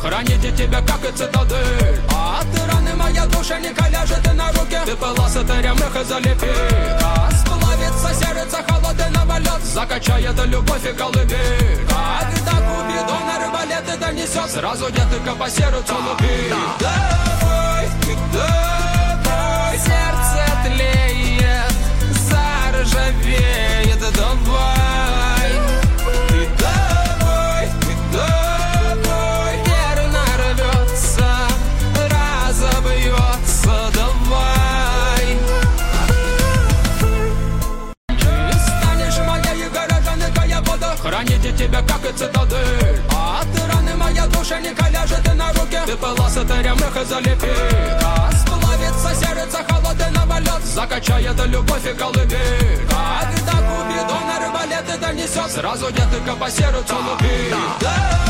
храните тебя, как и цитадель. А от раны моя душенька ляжет и на руке. Ты была сатырем их и залепи. Сплавится сердце, холодный навалет, закачает любовь и колыбель. А когда Купидон арбалеты донесет, сразу детка по сердцу лупи. Давай, давай, сердце тлеет, заржавеет, давай. Ты давай, верно рвется, разобьется, давай. Ты станешь моей горожанкой, вода, храните тебя, как и цитадель. А от раны моя душенька ляжет и на руке. Ты была сатырем их и залепи. Сплавится сердце, холодный навалет, закачает любовь и колыбель. А когда Купидон арбалеты донесет, сразу детка по сердцу лупи.